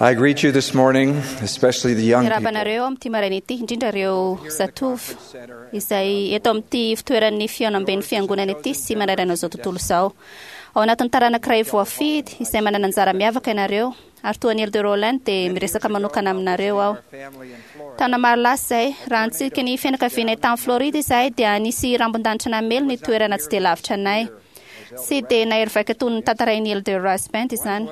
I greet you this morning, especially the young people. Rabanareo am timaranity indrindra reo zatovy izay eto amty fitoeran'ny fianamben'ny fiangonana ity sy manarana zao tontolo zao. Ao anatin'ny taranak'iray voafidy izay manana anjara miavaka ianareo ary toa Neil de Roland dia miresaka manokana aminareo aho. Taona malaza zay raha antsika ny fianakavianay tamin'ny Florida izay dia nisy rambon-danitra namelo ny toerana tsy dia lavitra anay. Sy dia nahery vaika toy ny tantaray Neil de Roland izany.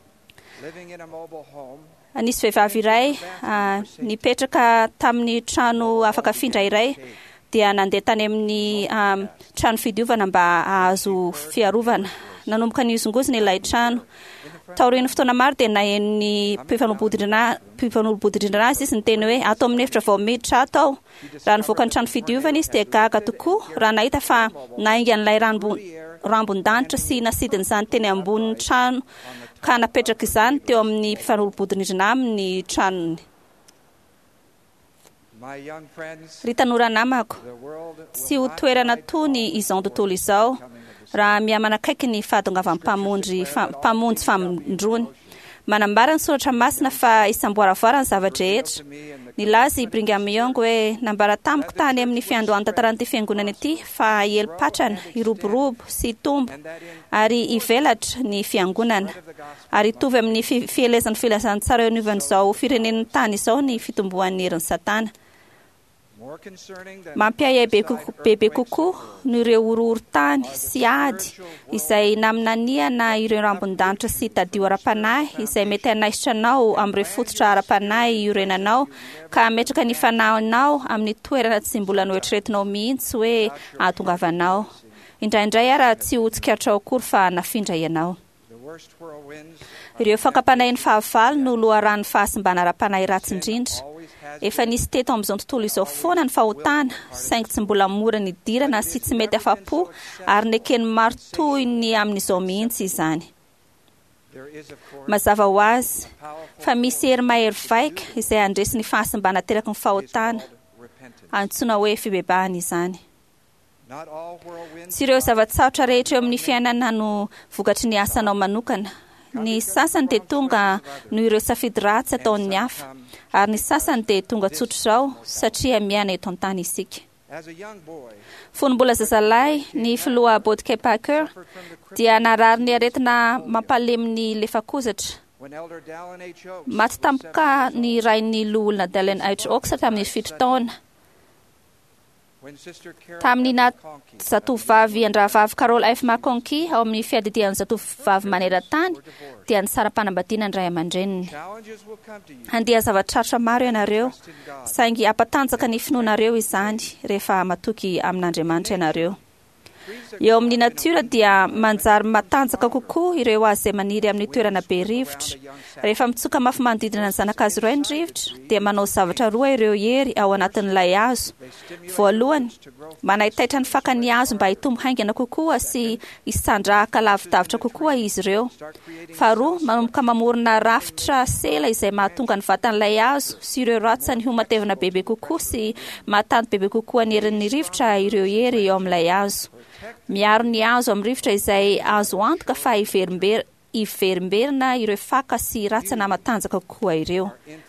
Nisy vehivavy iray nipetraka tamin'ny trano afaka afindra iray dia nandeha tany amin'ny trano fidiovana mba ahazo fiarovana. Nanomboka nizongozina ilay trano. Taorian'ny fotoana maro dia nahen'ny mpifanolo-bodirindrina azy izy ny teny hoe atao amin'ny efitra vao miditra ato ao. Raha nivoaka ny trano fidiovana izy dia gaga tokoa raha nahita fa nainga n'ilay rambon-danitra sy nasidin'izany teny ambonin'ny trano ka napetraka izany teo amin'ny mpifanolo-bodirindrina amin'ny tranony. Ry tanora namako, tsy ho toerana tony izao tontolo izao raha miamanakaiky ny fahadongavan'ny mpamonjy famondrony. Manambara ny soratra masina fa isamboaravoara ny zavatra rehetra. Nilaza Brigham Young hoe nambara tamiko tany amin'ny fiandohany tantaran'ity fiangonana ity fa ielipatrana, iroborobo sy tombo ary ivelatra ny fiangonana. Ary tovy amin'ny fielezan'ny filazantsara eo anivon'izao firenen'ny tany izao ny fitomboan'ny herin'ny Satana. Mampiayay bebe kokoa no ireo orohoro-tany sy ady izay naminaniana ireo rambon-danitra sy tadio ara-panahy izay mety hanaisitra anao amin'ireo fototra ara-panahy iorenanao ka metraka ny fanahinao amin'ny toerana tsy mbola noeritreretinao mihitsy hoe ahatongavanao. Indraindray ara tsy ho tsikaritra akory fa nafindra ianao. Ireo fankapanahin'ny fahavalo no loharan'ny fahasimbana ara-panahy ratsy indrindra. Efa nisy teto amin'izao tontolo izao foana ny fahotana, saingy tsy mbola mora ny dirana sy tsy mety afa-po ary nekeny maro toy ny amin'izao mihitsy izany. Mazava ho azy fa misy hery mahery vaika izay andresy ny fahasimbana teraky ny fahotana, antsoina hoe fibebahana izany. Tsy ireo zavatsarotra rehetra eo amin'ny fiainana no vokatry ny asanao manokana. Ny sasany dia tonga noho ireo safidy ratsy ataon'ny hafa, ary ny sasany dia tonga tsotra izao satria miaina eto an-tany isika. Fony mbola zazalahy ny filoha Bodke Parker dia narary ny aretina mampaleminy lefakozatra. Maty tampoka ny rain'ny loholona Dallin H. Oaks tamin'ny 7 taona. Tamin'ny zatovavy andravavy Carol F. McConkie ao amin'ny fiadidian'ny zatovavy maneran-tany dia ny saram-panambadiana ny ray aman-dreniny. Handeha zava-tsarotra maro ianareo, saingy ampatanjaka ny finoanareo izany rehefa matoky amin'Andriamanitra ianareo. Eo amin'ny natiora dia manjary matanjaka kokoa ireo azy izay maniry amin'ny toerana be rivotra. Rehefa mitsoka mafy manodidina ny zanak'azy iray ny rivotra dia manao zavatra roa ireo hery ao anatin'ilay hazo. Voalohany, manaitaitra ny fakany hazo mba hitombo haingana kokoa sy hisandrahaka lavidavitra kokoa izy ireo. Faharoa, manomboka mamorona rafitra sela izay mahatonga ny vatan'ilay hazo sy ireo ratsany ho matevina bebe kokoa sy mahatanty bebe kokoa ny herin'ny rivotra ireo hery eo amin'ilay hazo. Miaro ny hazo amin'ny rivotra izay azo antoka fa iverimberina ireo faka sy ratsana matanjaka kokoa ireo.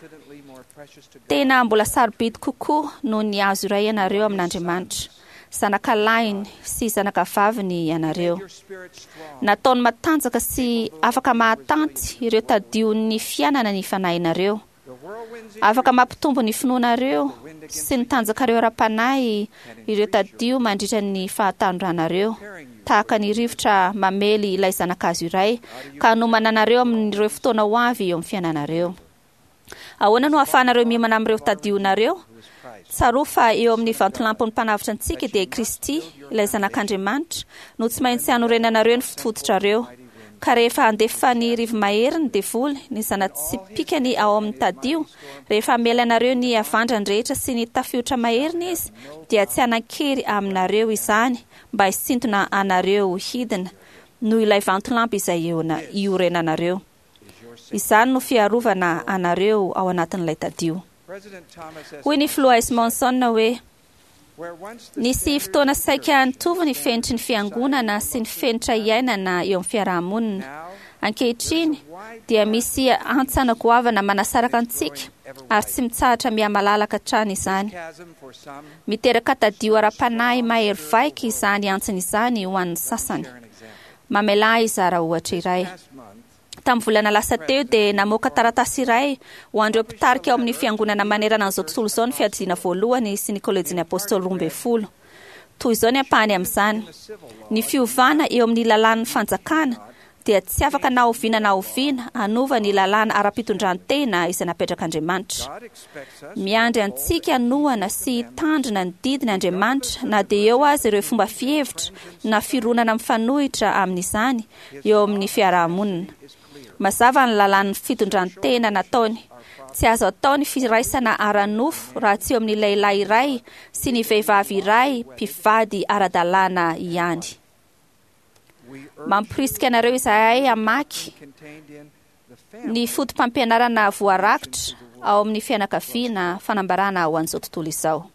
Tena mbola sarobidy kokoa noho ny hazo iray ianareo amin'Andriamanitra, zanak'alainy sy zanakavaviny ianareo. Nataony matanjaka sy afaka mahatanty ireo tadion'ny fiainana ny fanahinareo. Afaka mampitombo ny finoanareo sy ny tanjakareo ara-panahy ireo tadio mandritra ny fahatandranareo, tahaka ny rivotra mamely ilay zanak'azo iray ka nomananareo amin'ireo fotoana ho avy eo amin'ny fiainanareo. Ahoana no ahafahanareo miomana amin'ireo tadionareo? Tsaroa fa eo amin'ny vantolampony mpanavitra antsika dia Kristy, ilay zanak'Andriamanitra, no tsy maintsy hanorenanareo ny fototrareo. Ka rehefa andefa ny rivo maheriny dia voly ny zanatsipikany ao amin'ny tadio, rehefa melanareo ny avandrany rehetra sy ny tafiotra maheriny izy, dia tsy hanan-kery aminareo izany mba hisintona anareo hidina noho ilay vantolampy izay iorenanareo. Izany no fiarovana anareo ao anatin'ilay tadio. Hoy ny filoha Monson hoe nisy fotoana saika nitovy ny fenitry ny fiangonana sy ny fenitra iainana eo amin'ny fiarahamonina. Ankehitriny dia misy antsana goavana manasaraka antsika ary tsy mitsahatra miha-malalaka trany izany. Miteraka tadio ara-panahy mahery vaika izany antsana izany ho an'ny sasany. Mamelahy izara ohatra iray. Tamin'ny volana lasa teo dia namoaka taratasy iray ho an'ireo mpitarika ao amin'ny fiangonana manerana an'izao tontolo izao ny fiadiana voalohany sy ny kolejin'ny apôstôly 12. Toy izao ny ampahany amin'izany. Ny fiovana eo amin'ny lalàn'ny fanjakana dia tsy afaka na oviana na oviana hanova ny lalàna ara-pitondran-tena izay napetrak'Andriamanitra. Miandry antsika anohana sy tandrina ny didiny Andriamanitra na dia eo azy ireo fomba fihevitra na fironana mifanohitra amin'izany eo amin'ny fiarahamonina. Mazava ny lalàn'ny fitondran-tena nataony. Tsy azo atao ny firaisana ara-nofo raha tsy eo amin'ny lehilahy iray sy ny vehivavy iray mpivady ara-dalàna ihany. Mampirisika anareo izahay hamaky ny fotom-pampianarana voarakitra ao amin'ny fianakaviana fanambarana ho an'izao tontolo izao.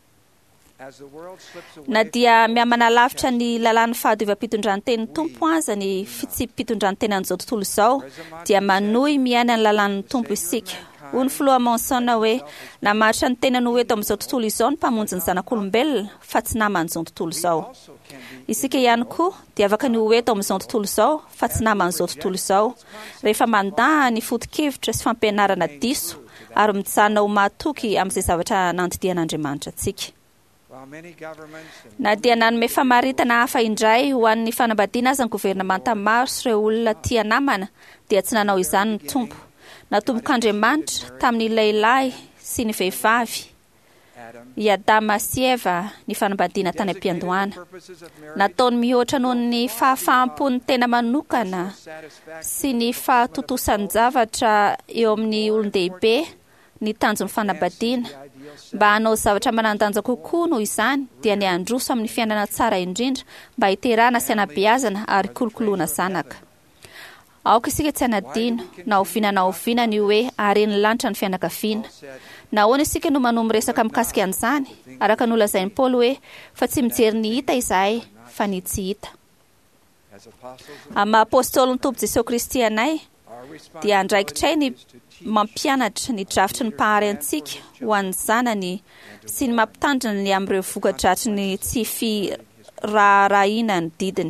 Na dia mihamana lavitra ny lalàn'ny fahadiovam-pitondran-ten'ny tompo aza ny fitsipitondran-tena an'izao tontolo izao dia manohy miaina ny lalàn'ny tompo isika. Hoy ny filoha Monson hoe namaritra ny tenany ho eto amin'izao tontolo izao ny mpamonjy ny zanak'olombelona fa tsy naman'izao tontolo izao. Isika ihany koa dia afaka ny ho eto amin'izao tontolo izao fa tsy naman'izao tontolo izao. Rehefa mandaha ny foto-kevitra sy fampianarana diso ary mijanona ho mahatoky amin'izay zavatra nandidian'Andriamanitra antsika. Na dia nanome famaritana hafa indray ho an'ny fanambadiana azy ny governamanta maro sy ireo olona tia namana dia tsy nanao izany ny tompo. Natombok'Andriamanitra tamin'ny lehilahy sy ny vehivavy, i Adama sy Eva ny fanambadiana tany am-piandohana. Nataony mihoatra noho ny fahafaham-pon'ny tena manokana sy ny fahatotosan'ny zavatra eo amin'ny olon-dehibe ny tanjon'ny fanambadiana. Mba hanao zavatra manandanja kokoa noho izany dia ny androso amin'ny fiainana tsara indrindra mba hiterana sy hanabeazana ary kolokoloana zanaka. Aoka isika tsy hanadino na oviana ny hoe hareny lanitra ny fianakaviana. Nahoana isika no manomby resaka mikasika an'izany araka nolazain'i Paoly hoe fa tsy mijery ny hita izahay fa ny tsy hita. Amin'ny maha-apôstôly ny Tompo Jesosy Kristy anay dia andraikitray ny mampianatra ny drafitry ny mpahary antsika ho an'ny zanany sy ny mampitandrina ny amin'ireo vokadratry ny tsy firaharahiana ny didiny.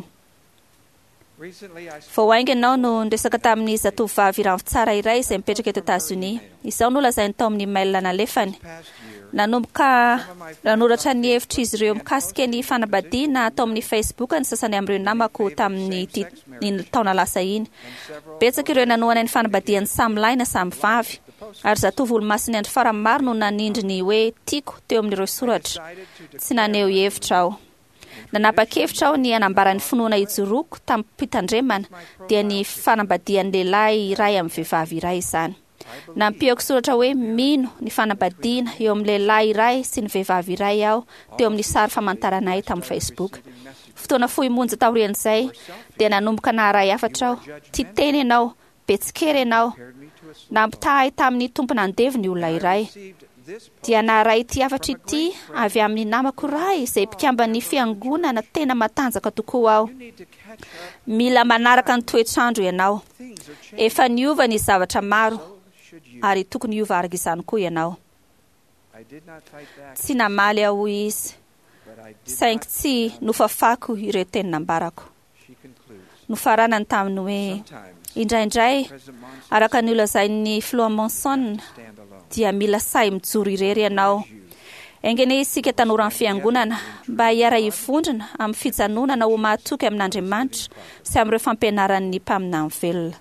Vao ainganao no niresaka tamin'ny zatovovavy rambo tsara iray izay mipetraka eto Etazonia. Izao nolazainy tao amin'ny mail nalefany. Nanomboka nanoratra ny hevitra izy ireo mikasika ny fanambadiana tao amin'ny Facebook ny sasany amin'ireo namako tamin'ny taona lasa iny. Betsaka ireo nanohana ny fanambadian'ny samy lahy na samy vavy. Ary zatovolo masiny andro faramaro no nanindriny hoe tiako teo amin'ireo soratra. Tsy naneho hevitra aho. Nanapa-kevitra aho ny anambaran'ny finoana ijoroako tamin'ny mpitandremana dia ny fanambadian'ny lehilahy iray amin'ny vehivavy iray izany. Nampihako soratra hoe mino ny fanambadiana eo amin'ny lehilahy iray sy ny vehivavy iray aho teo amin'ny sary famantaranay tamin'ny Facebook. Fotoana fohy monja taorian'izay dia nanomboka naharay hafatra aho. Tia teny ianao, betsikera ianao. Nampitahay tamin'ny tompona andevy ny olona iray. Dia naharay ity hafatra ity avy amin'ny namako iray izay mpikamban'ny fiangonana tena matanjaka tokoa aho. Mila manaraka ny toetrandro ianao. Efa niova ny zavatra maro ary tokony hiova araka izany koa ianao. Tsy namaly aho izy, saingy tsy nofafako ireo teny nambarako. Nofaranany taminy hoe indraindray araka ny olazain'ny filoha Monson dia mila say mijoro irery ianao. Engene isika tanora amin'ny fiangonana mba hiara hivondrona amin'ny fijanonana ho mahatoky amin'Andriamanitra sy amin'ireo fampianaran'ny mpaminany velona.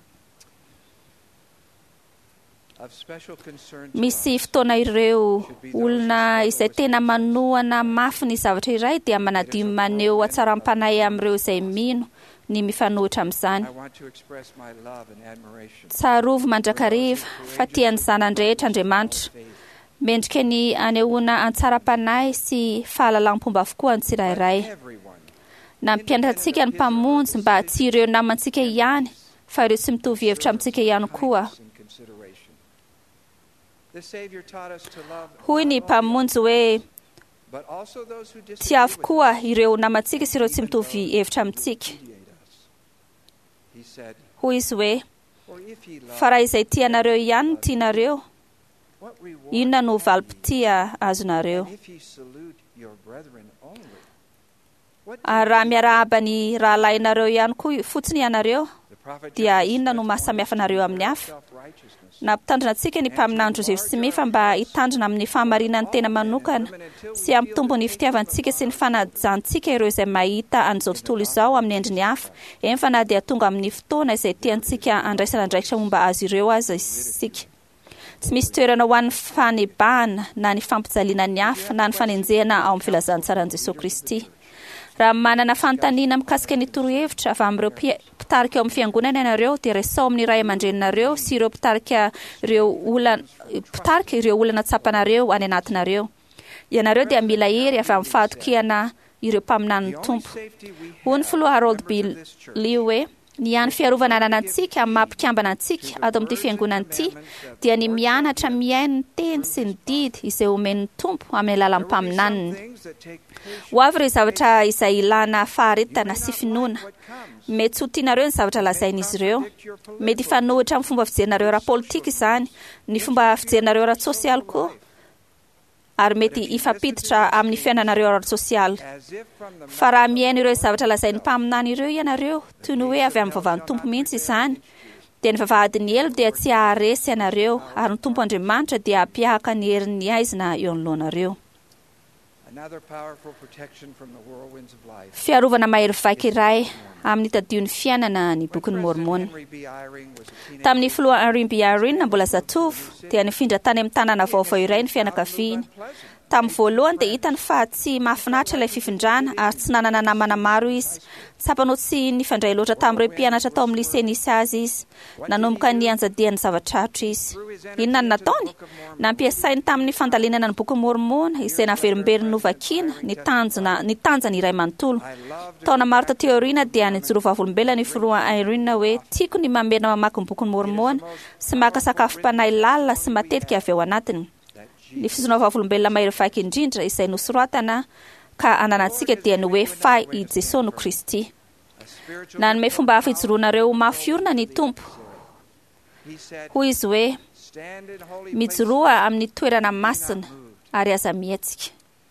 Misy fotoana ireo olona izay tena manohana mafy ny zavatra iray dia manadio maneho hatsaram-panahy amin'ireo izay mino ny mifanohitra amin'izany. Tsarovo mandrakariva fa tian'ny zanany rehetra Andriamanitra. Mendrika ny anehoana antsara-panahy sy fahalalam-pomba avokoa ny tsirairay. Nampianatra antsika ny mpamonjy mba tsy ireo namantsika ihany fa ireo tsy mitovy hevitra amintsika ihany koa. Hoy ny mpamonjy hoe tia avokoa ireo namantsika sy ireo tsy mitovy hevitra amintsika. hoy izy hoe fa raha izay tianareo ihany no tianareo, inona no valim-pitia azonareo? Ary raha miarahaba ny rahalainareo ihany koa fotsiny ianareo, dia inona no mahasamihafa anareo amin'ny hafa? Nampitandrina antsika ny mpaminany Joseph Smith mba hitandrina amin'ny fahamarinany tena manokana sy hampitombo ny fitiavantsika sy ny fanajantsika ireo izay mahita an'izao tontolo izao amin'ny endriny hafa, eny fa na dia tonga amin'ny fotoana izay tiantsika andraisana andraikitra momba azy ireo aza isika. Tsy misy toerana ho an'ny fanebahana na ny fampijaliana ny hafa na ny fanenjehana ao amin'ny filazantsara Jesosy Kristy. Raha manana fanontaniana mikasika ny torohevitra avy amin'ireo mpitarika eo amin'ny fiangonana ianareo, dia resao amin'ny ray aman-dreninareo sy ireo mpitarika ireo olana tsapanareo any anatinareo. Ianareo dia mila hery avy amin'ny fahatokiana ireo mpaminan'ny tompo. Hoy ny filoha Harold B. Lee hoe, ny ihany fiarovana ananantsika amin'ny mampikambana antsika ato amin'ity fiangonana ity dia ny mianatra miaino ny teny sy ny didy izay omen'ny tompo amin'ny alalan'ny mpaminaniny. Ho avy ireo zavatra izay ilana faharetana sy finoana. Mety tsy ho tianareo ny zavatra lazain'izy ireo. Mety hifanohitra amin'ny fomba fijerinareo ara-politika izany, ny fomba fijerinareo ara-tsosialy koa, ary mety hifampiditra amin'ny fiainanareo ara-tsosialy. Fa raha miaino ireo zavatra lazain'ny mpaminany ireo ianareo, toy ny hoe avy amin'ny vavan'ny tompo mihitsy izany, dia ny vavahadin'ny elo dia tsy haharesy ianareo, ary ny tompo Andriamanitra dia hampiahaka ny herin'ny haizina eo anoloanareo. Fiarovana mahery vaika iray amin'ny tadion'ny fiainana ny bokin'ny Mormona. Tamin'ny filoha Henry B. Eyring mbola zatovo dia nifindra tany amin'ny tanàna vaovao iray ny fianakaviany. Tamin'ny voalohany dia hitany fa tsy mahafinaritra ilay fifindrana ary tsy nanana namana maro izy. Tsapanao tsy nifandray loatra tamin'ireo mpianatra tao amin'ny lycée nisy azy izy. Nanomboka ny anjadiany zava-tratra izy. Inona no nataony? Nampiasainy tamin'ny fandalinana ny bokin'ny Mormona izay naverimberiny novakiana ny tanjany iray manontolo. Taona maro taty aoriana dia nijoro vavolombelona ny filoha Eyring hoe tiako ny mamena mamaky ny bokin'ny Mormona sy maka sakafom-panahy lalina sy matetika avy ao anatiny. Ny fizoana vavolombelona mahery vaika indrindra izay nosoratana ka ananantsika dia ny hoe fa i Jesosy no Kristy. Nanome fomba hafa hijoroanareo mafiorina ny tompo. Hoy izy hoe, mijoroa amin'ny toerana masina ary aza mietsika.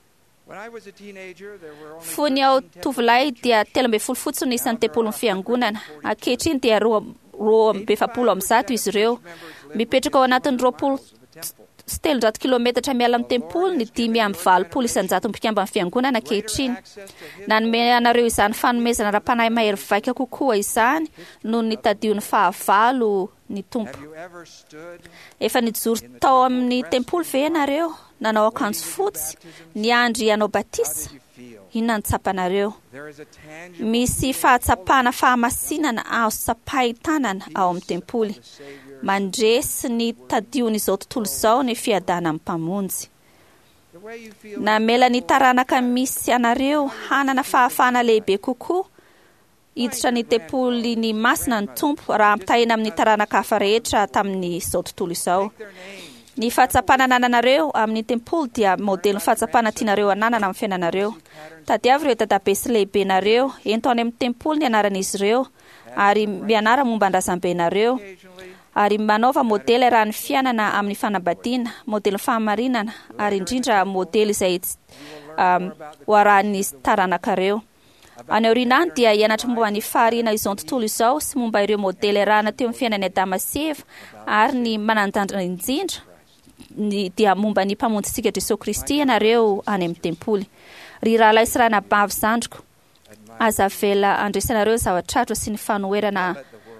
Fony ao tovolahy dia 13 fotsiny ny isan'ny tempolon'ny fiangonana. Ankehitriny dia 270 izy ireo. Mipetraka ao anatin'ny 700 kilometatra miala amin'ny tempolo ny 520 isanjato mpikambana fiangonana ankehitriny. Nanome anareo izany fanomezana ra-panahy mahery vaika kokoa izany noho ny tadion'ny fahavalo ny tompo. Efa nijoro tao amin'ny tempolo ve ianareo? Nanao akanjo fotsy, ny andry anao batisa? Inona ny tsapanareo? Misy fahatsapana fahamasinana azo tsapahi-tanana ao amin'ny tempoly. Mandresy ny tadiony izao tontolo izao ny fiadana amin'ny mpamonjy. Namela ny taranaka misy anareo hanana fahafahana lehibe kokoa hiditra ny tempoly ny masina ny tompo raha ampitahina amin'ny taranaka hafa rehetra tamin'ny izao tontolo izao. Ny fahatsapana ananareo amin'ny tempoly dia modelin'ny fahatsapana tianareo ananana amin'ny fiainanareo. Tadiavy ireo dadabe sy lehibe nareo ento any amin'ny tempoly ny anaran'izy ireo ary mianara momba an-drazambenareo. Ary manaova modely raha ny fiainana amin'ny fanambadiana, modely fahamarinana, ary indrindra modely izay hoarahan'ny taranakareo. Any aoriana dia hianatra momba ny fahariana izao tontolo izao sy momba ireo modely rahana teo amin'ny fiainana Adama sy Eva ary ny manandandra indrindra dia momba ny mpamonjintsika Jesosy Kristy ianareo any amin'ny tempoly. Ry rahalahy sy ranabavy zandriko, aza vela andresanareo zava-tratra sy ny fanoherana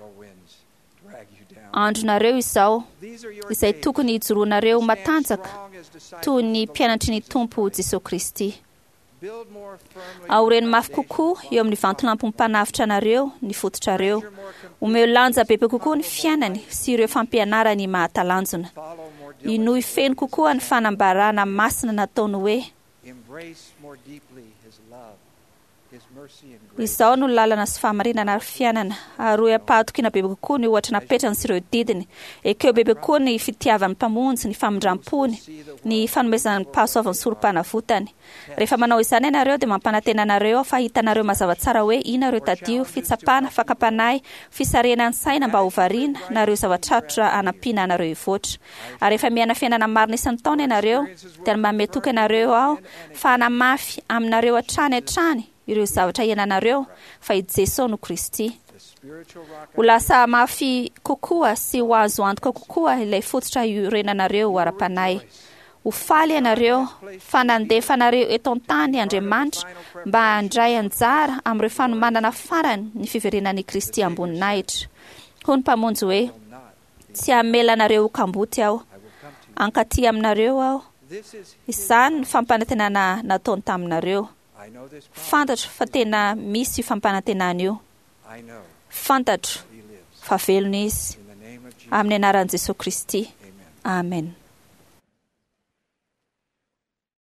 andronareo izao izay tokony hijoroanareo matanjaka toy ny mpianatry ny tompo Jesosy Kristy. Aoreny mafy kokoa eo amin'ny vantolampony mpanavitra anareo ny fototrareo. Omeo lanja bebe kokoa ny fiainany sy ireo fampianarany mahatalanjona. Inoy feno kokoa ny fanambarana masina nataony hoe Izao no lalana sy fahamarinana ary fiainana. Ary ampahatokiana bebe kokoa ny ohatra napetrany sy ireo didiny. Ekeo bebe kokoa ny fitiavan'ny mpamonjy, ny famindram-pony, ny fanomezan'ny pahasoavan'ny sorom-panavotany. Rehefa manao izany ianareo dia mampanantena anareo fa hitanareo mazava tsara hoe inareo tadio, fitsapana, fakapanahy, fisarenan'ny saina mba hovariana nareo zava-tratotra anampiana anareo ivoatra. Ary rehefa miaina fiainana marina isan'ny taona ianareo dia mametoka ianareo ao fa hanamafy aminareo hatrany ireo zavatra iananareo fa i Jesosy no Kristy. Ho lasa mafy kokoa sy ho azo antoka kokoa ilay fototra iorenanareo ara-panahy. Ho faly ianareo fa nandefanareo eto an-tany Andriamanitra mba handray anjara amin'ireo fanomanana farany ny fiverenan'i Kristy amboninahitra. Ho ny mpamonjy hoe tsy hamelanareo ho kamboty aho, ankaty aminareo aho. Izany ny fampanantenana nataony taminareo. Fantatro fa tena misy fampanantenana io. Fantatro fa velona izy. Amin'ny anaran'i Jesosy Kristy. Amen.